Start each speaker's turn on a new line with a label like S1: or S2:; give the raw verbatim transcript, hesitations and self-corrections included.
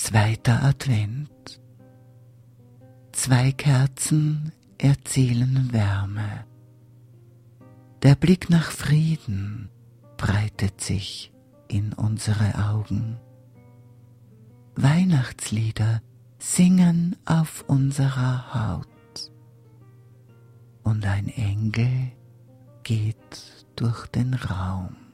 S1: Zweiter Advent. Zwei Kerzen erzielen Wärme. Der Blick nach Frieden breitet sich in unsere Augen. Weihnachtslieder singen auf unserer Haut. Und ein Engel geht durch den Raum.